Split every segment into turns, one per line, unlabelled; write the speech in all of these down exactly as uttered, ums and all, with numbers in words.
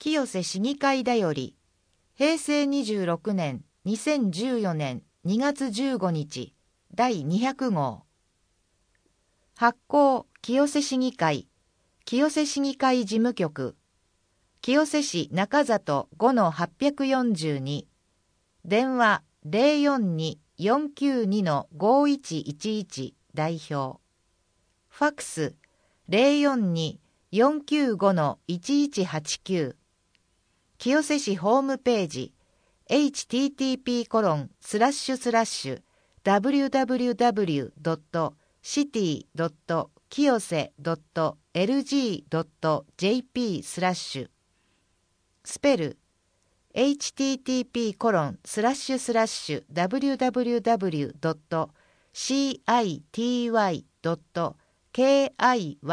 清瀬市議会だより、へいせいにじゅうろくねんにせんじゅうよねんにがつじゅうごにちだいにひゃくごう。発行清瀬市議会、清瀬市議会事務局、清瀬市中里 ごのはっぴゃくよんじゅうに、電話 ゼロよんに よんきゅうに ごいちいちいち 代表、ファックス ゼロよんに よんきゅうご いちいちはちきゅう、清瀬市ホームページ エイチティーティーピーコロンスラッシュスラッシュダブリューダブリューダブリュードットシティドットきよせドットエルジードットジェーピースラッシュスペル エイチティーティーピーコロンスラッシュスラッシュダブリューダブリューダブリュードットシティドットキヨ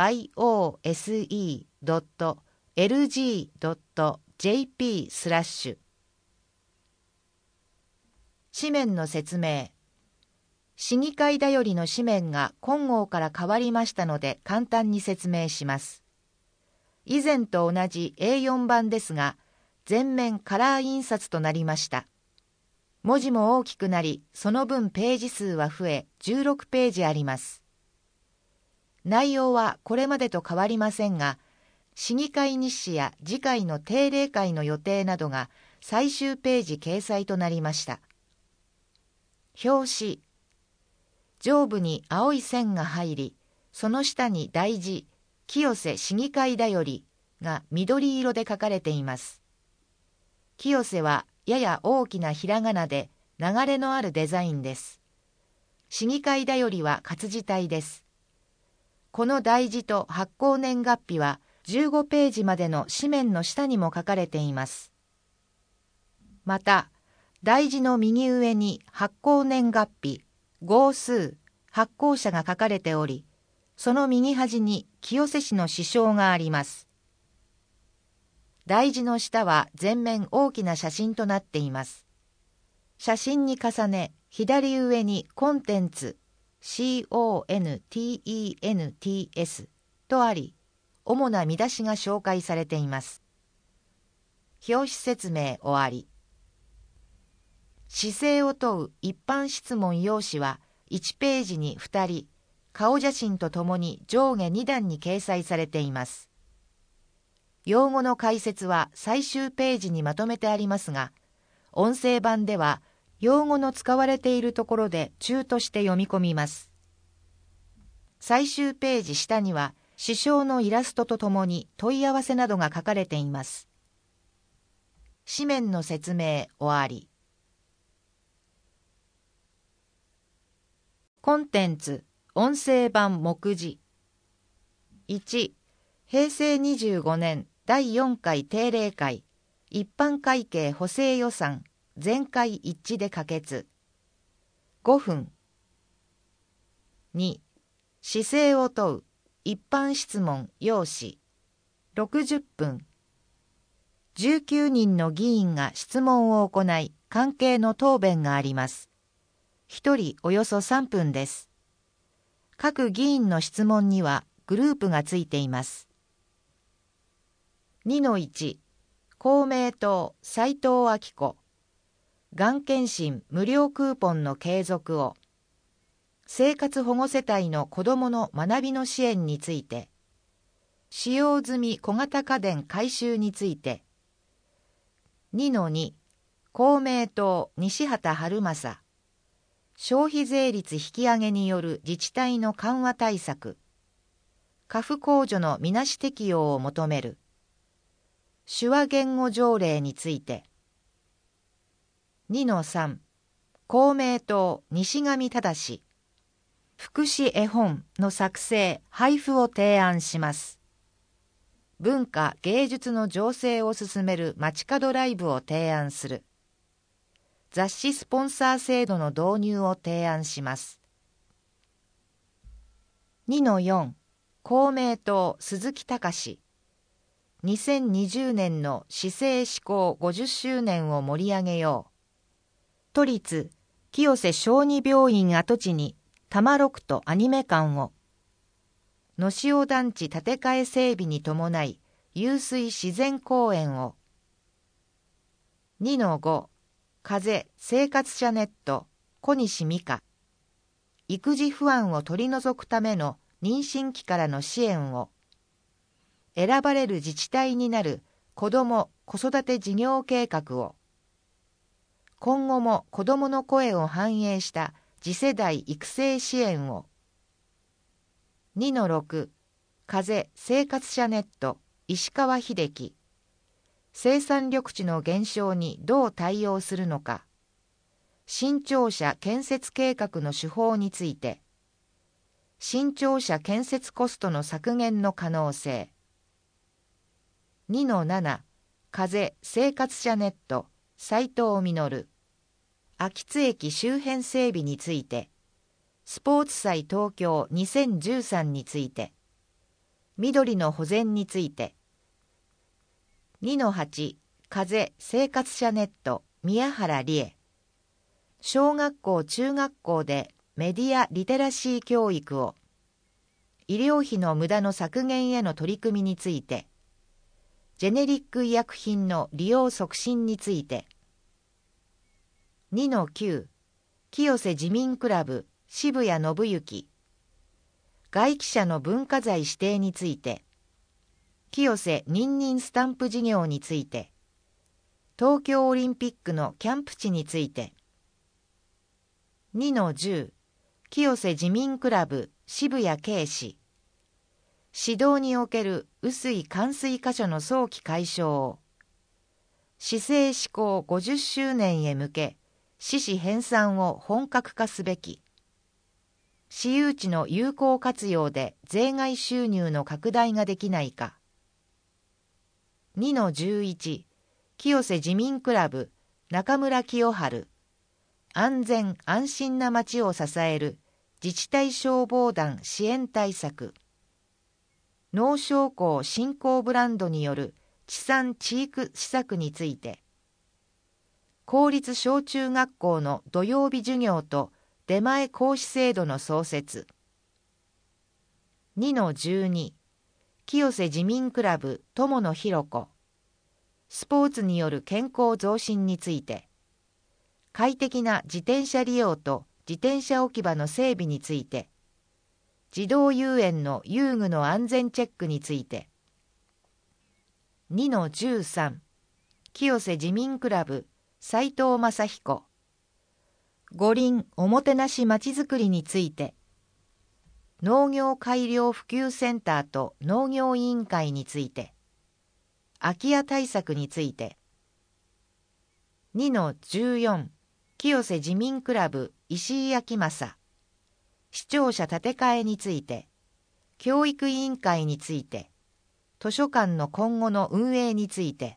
セドットエルジードットジェーピースラッシュ。紙面の説明。市議会だよりの紙面が今号から変わりましたので簡単に説明します。以前と同じ エーよん 版ですが、全面カラー印刷となりました。文字も大きくなり、その分ページ数は増え、じゅうろくページあります。内容はこれまでと変わりませんが、市議会日誌や次回の定例会の予定などが最終ページ掲載となりました。表紙。上部に青い線が入り、その下に大字、清瀬市議会だよりが緑色で書かれています。清瀬はやや大きなひらがなで流れのあるデザインです。市議会だよりは活字体です。この大字と発行年月日はじゅうごページまでの紙面の下にも書かれています。また、大字の右上に発行年月日、号数、発行者が書かれており、その右端に清瀬市の市章があります。大字の下は全面大きな写真となっています。写真に重ね、左上にコンテンツ、コンテンツ とあり、主な見出しが紹介されています。表紙説明終わり。姿勢を問う一般質問用紙はいちページにふたり、顔写真とともに上下にだんに掲載されています。用語の解説は最終ページにまとめてありますが、音声版では用語の使われているところで中として読み込みます。最終ページ下には、市章のイラストとともに問い合わせなどが書かれています。紙面の説明終わり。コンテンツ音声版目次。いち、へいせいにじゅうごねんだいよんかい定例会一般会計補正予算全会一致で可決。ごふん。に、姿勢を問う一般質問用紙ろくじゅっぷん。じゅうきゅうにんの議員が質問を行い、関係の答弁があります。ひとりおよそさんぷんです。各議員の質問にはグループがついています。にのいち、公明党斉藤明子、がん検診無料クーポンの継続を、生活保護世帯の子どもの学びの支援について、使用済み小型家電回収について、にのに、公明党西畑春正、消費税率引き上げによる自治体の緩和対策、過付控除のみなし適用を求める、手話言語条例について、にのさん、公明党西上忠、福祉絵本の作成・配布を提案します。文化・芸術の醸成を進める街角ライブを提案する。雑誌スポンサー制度の導入を提案します。にのよん、公明党鈴木隆、にせんにじゅうねんの市政施行ごじゅっしゅうねんを盛り上げよう。都立清瀬小児病院跡地に多摩ろくとアニメ館を、野潮団地建て替え整備に伴い遊水自然公園を、 にのご、風生活者ネット小西美香。育児不安を取り除くための妊娠期からの支援を。選ばれる自治体になる子ども・子育て事業計画を。今後も子どもの声を反映した次世代育成支援を。にのろく、風生活者ネット石川秀樹。生産緑地の減少にどう対応するのか。新庁舎建設計画の手法について。新庁舎建設コストの削減の可能性。にのなな、風生活者ネット斉藤実。秋津駅周辺整備について。スポーツ祭東京にせんじゅうさんについて。緑の保全について。にのはち、風生活者ネット宮原理恵。小学校中学校でメディアリテラシー教育を。医療費の無駄の削減への取り組みについて。ジェネリック医薬品の利用促進について。にのきゅう、清瀬自民クラブ渋谷信之。外記者の文化財指定について。清瀬ニンニンスタンプ事業について。東京オリンピックのキャンプ地について。にのじゅう、清瀬自民クラブ渋谷慶氏。指導における雨水冠水箇所の早期解消を。市政施行ごじゅっしゅうねんへ向け、市史編纂を本格化すべき。私有地の有効活用で税外収入の拡大ができないか。にのじゅういち、清瀬自民クラブ中村清春。安全安心な街を支える自治体消防団支援対策。農商工振興ブランドによる地産地育施策について。公立小中学校の土曜日授業と出前講師制度の創設。にのじゅうに、清瀬自民クラブ友野博子。スポーツによる健康増進について。快適な自転車利用と自転車置き場の整備について。児童遊園の遊具の安全チェックについて。にのじゅうさん、清瀬自民クラブ斉藤正彦。五輪おもてなしまちづくりについて。農業改良普及センターと農業委員会について。空き家対策について。にのじゅうよん、清瀬自民クラブ石井明正。市庁舎建て替えについて。教育委員会について。図書館の今後の運営について。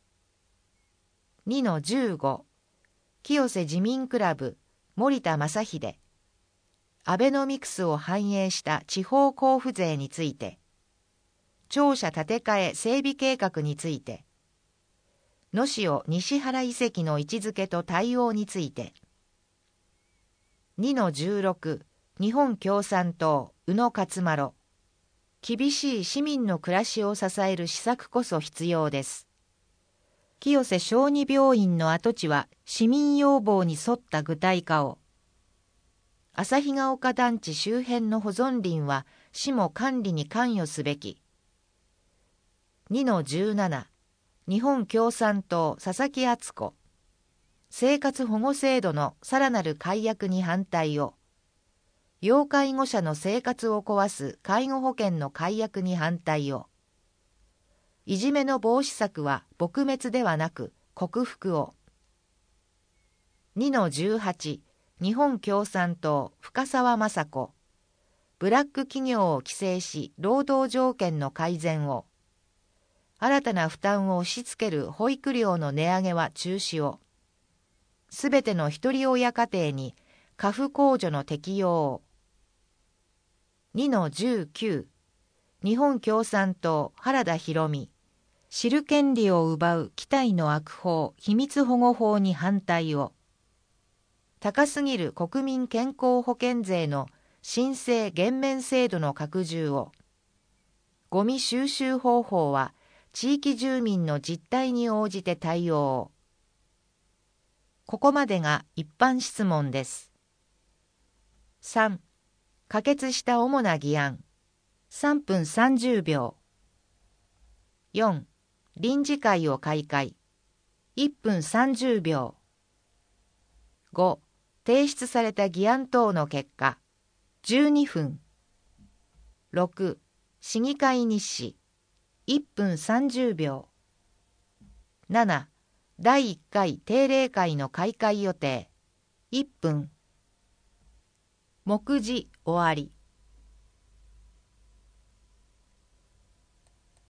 にのじゅうご、清瀬自民クラブ森田正秀。アベノミクスを反映した地方交付税について。庁舎建て替え整備計画について。野潮西原遺跡の位置づけと対応について。にのじゅうろく、日本共産党宇野勝丸。厳しい市民の暮らしを支える施策こそ必要です。清瀬小児病院の跡地は市民要望に沿った具体化を。旭ヶ丘団地周辺の保存林は市も管理に関与すべき。にのじゅうなな、日本共産党佐々木敦子。生活保護制度のさらなる改悪に反対を。要介護者の生活を壊す介護保険の改悪に反対を。いじめの防止策は撲滅ではなく克服を。にのじゅうはち、日本共産党深澤雅子。ブラック企業を規制し労働条件の改善を。新たな負担を押し付ける保育料の値上げは中止を。すべてのひとり親家庭に家父控除の適用を。にのじゅうきゅう、日本共産党原田裕美。知る権利を奪う期待の悪法秘密保護法に反対を。高すぎる国民健康保険税の申請減免制度の拡充を。ゴミ収集方法は地域住民の実態に応じて対応を。 ここまでが一般質問です。さん、可決した主な議案。さんぷんさんじゅうびょう。よん、臨時会を開会。いっぷんさんじゅうびょう。ご、提出された議案等の結果。じゅうにふん。ろく、市議会日誌。いっぷんさんじゅうびょう。なな、だいいっかい定例会の開会予定。いっぷん。目次終わり。